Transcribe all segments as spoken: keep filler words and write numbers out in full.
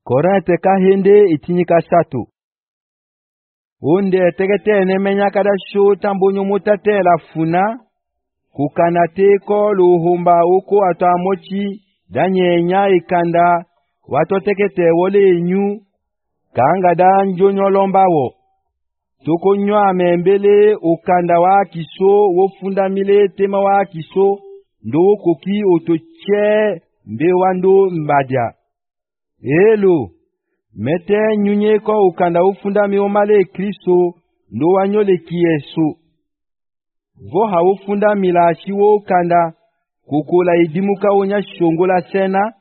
Korinte kahinde itinyika satu. Unde tegete nemenya kada sho tambonyo mutate la funa. Kukanate ko luhumba uko atamochi. Danyenya ikanda. Wato tegete wole inyu. Kanga danjo nyolombawo. Toko nywa membele ukanda wa kiso. Wofunda mile tema wa kiso. Ndo koki otoche mbewando mbadia. Elo, mete nyunye ko ukanda ufunda miomale Kristo, ndo wanyole kiesu. Vo ha ufunda milashi wo ukanda, kukula idimuka wonya shongola sena.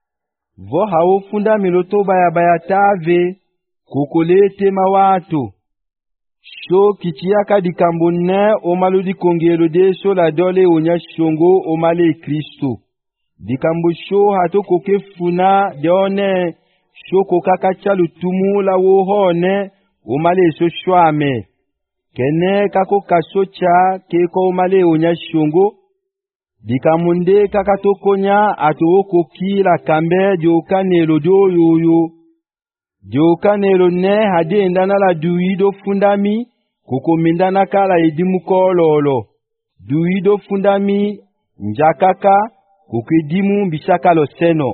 Vo ha ufunda miloto baya baya tave, kukule tema watu. Sho kichiaka dikambune omaludi kongelo de so la dole wonya shongo omale Kristo. Dikambo sho hato koke funa deone sho kokaka chalu tumu la wohone umale so shwame. Kene kako kasocha keko umale onya shongo. Dikamunde kakato konya ato koki la kambe diokanelo do yoyo. Diokanelo ne hade ndana la duido fundami koko mindana kala idimuko lolo. Duido fundami njakaka kukidimu bishaka lo seno.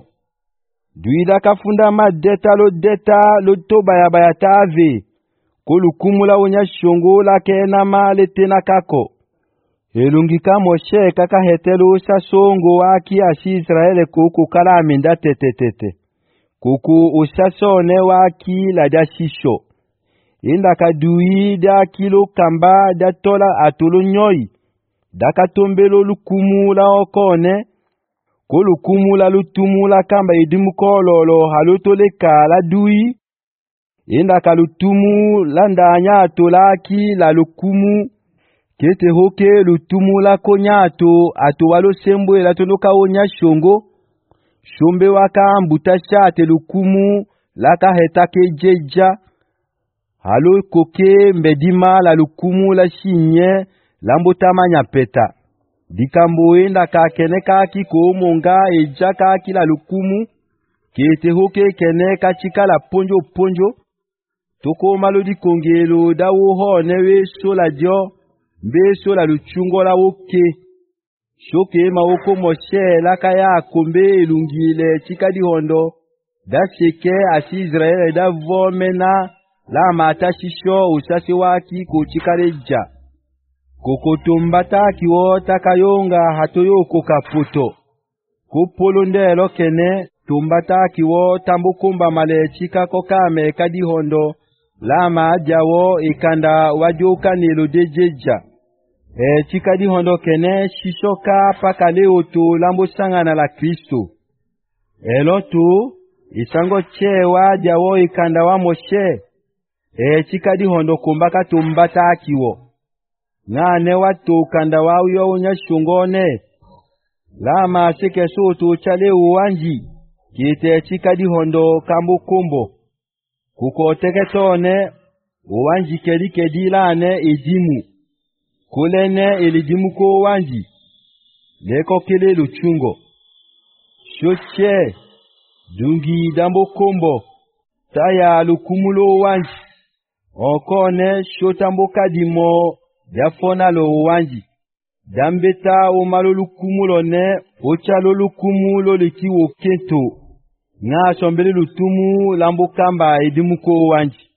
Duida kafunda ma deta lo deta lo toba ya bayatave. Kolukumula wonya shongo la kena ma letena kako. Elungika Moshe kaka hetelo sa songo waki asi Israele kuku kala aminda tetetete. Kuku usasone waki la da shisho. Inda kaduida kilo kamba da tola atolo nyoi. Daka tombelo lukumula okone. Kolu kumula lutumula kamba idimuko lolo halutole kala dui. Inda kalutumu landa nyato laki la lukumu. Kete hoke lutumula konyato ato walo sembo elatonoka onya shongo. Shombe waka ambutasha te lukumu laka hetake jeja. Halo koke mbedima la lukumu la shinye lambotama nyapeta. Dikambo enda kakene kaki ko monga eja kaki la lukumu. Kete hoke kene kachika la ponjo ponjo. Toko malodi kongelo da woho newe sola dio. Mbe sola luchungo la woke. Shoke maoko Moshe laka ya kombe elungile chika di hondo. Da seke asi Israel da vomena la mata shisho usasi waki ko chika leja. Kokotumbata kiwo takayonga hatoyo kokaputo. Kupolo ndelo kene tumbata kiwo tambukumba malechika kokame kadi hondo. Lama jawo ikanda wajoka nilo dejeja. E chika di hondo kene shishoka pakale oto lambo sangana la Kristo. Elotu isango chewa jawo ikanda wa Moshe. E chika di hondo kumbaka tumbata kiwo. Ngane watu kanda wao yo unya shungone. Lama seke soto chale uwanji. Kite chika di hondo kambu kumbo. Kuko teketone uwanji kelike dilane idimu. Kulene ilidimu ko uwanji. Leko kele luchungo. Shoche. Dungi dambo kumbo. Taya lukumulo uwanji. Okone shotambo kadimo. Yafona lo wanji. Dambeta o malolu kumulo ne. Ocha lolu kumulo liki wo kento. Nga sombele lutumu lambo kamba edimuko wanji.